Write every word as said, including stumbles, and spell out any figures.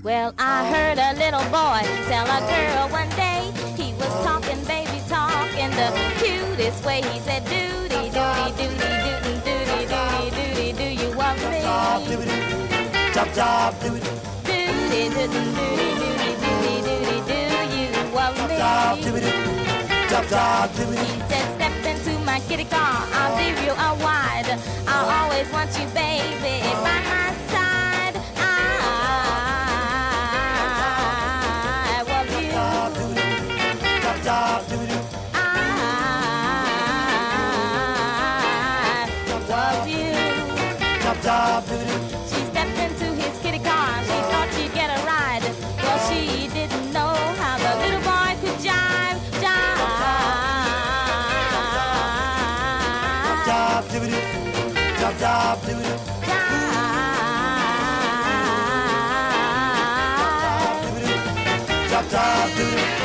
Well, I heard a little boy tell a girl one day. He was talking, baby, talking the cutest way. He said, doody, doody, doody, doody, doody, doody, doody, do you want me? Chop, chop, doody. Doody, doody, doody, doody, doody, doody, do you want me? Chop, doody. Chop, chop, doody. He said, step into my kitty car. I'll give you a ride. I'll always want you, baby, by my side. Chop, doody. I love you. Chop, chop, doody. She stepped into his kitty car. She thought she'd get a ride. Well, she didn't know how the little boy could jive, jive. Chop, doody. Chop, chop, doody. Jive. Chop, chop, doody.